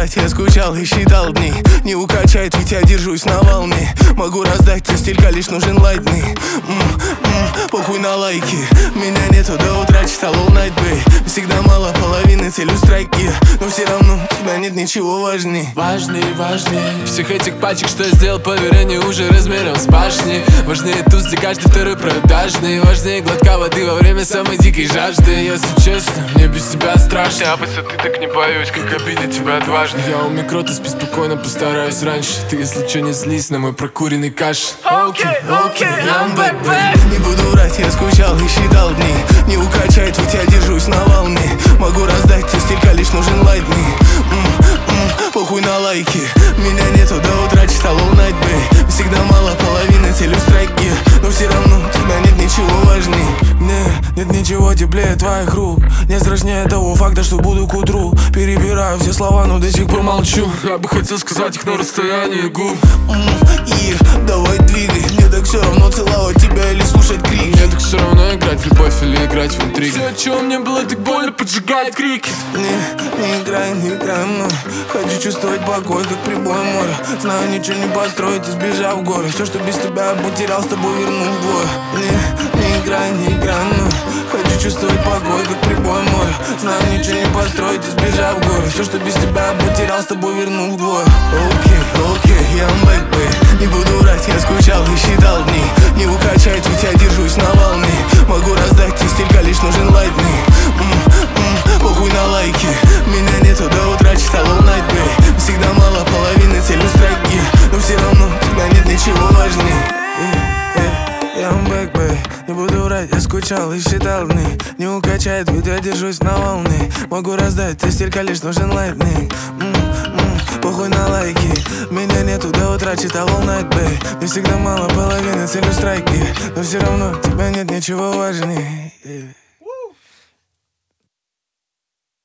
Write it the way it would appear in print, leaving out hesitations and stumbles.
врать, я скучал и считал дни. Не укачает, ведь я держусь на волне. Могу раздать, тебе стилька лишь нужен лайтный. Похуй на лайки, меня нету до утра, читал all night, babe. Всегда мало половины, целью страйки. Но все равно у тебя нет ничего важней. Важнее всех этих пачек, что я сделал, поверение уже размером с башни. Важнее туз, где каждый второй продажный. Важнее глотка воды во время самой дикой жажды. Если честно, мне без тебя страшно. Я высоты так не боюсь, как обидеть тебя дважды. Я у микро, ты спи спокойно, постараюсь раньше. Ты, если че, не злись на мой прокуренный каш. Окей, I'm back, babe. Не буду врать, я скучал и считал дни. Не укачает, ведь я держусь на волне. Могу раздать, тебе стилька лишь нужен лайтный. Похуй на лайки, меня нету до утра, читал all night, babe. Всегда мало половины, целью страйки. Но все равно у тебя нет ничего важней. Нет ничего теплее твоих рук. Не страшнее того факта, что буду к утру. Перебираю все слова, но до сих пор молчу. Я бы хотел сказать их на расстоянии губ. И давай двигай, мне так все равно целовать тебя или слушать крики. Мне так все равно играть в любовь или играть в интриги. Все, чего мне было так больно, поджигает крики. Не играй мной. Хочу чувствовать покой, как прибой моря. Знаю, ничего не построить, избежав в горы. Все, что без тебя потерял, с тобой верну вдвое. Не играй мной. Хочу чувствовать покой, как прибой моря. Знаю, ничего не построить, избежав в горы. Все, что без тебя потерял, с тобой верну вдвое. Окей, I'm back, babe. Не буду врать, я скучал и считал дни. Не укачает, ведь я держусь на волне. Могу раздать, тебе стилька лишь нужен лайтный. Похуй на лайки, меня нету до утра, читал all night, babe. Всегда мало половины, целью страйки. Но все равно у тебя нет ничего важней. I'm back, babe. Не буду врать, я скучал и считал дни. Не укачает, ведь я держусь на волне. Могу раздать, тебе стилька лишь нужен лайтный. Похуй на лайки, меня нету до утра, читал all night, babe. Не всегда мало половины, целью страйки. Но все равно у тебя нет ничего важней.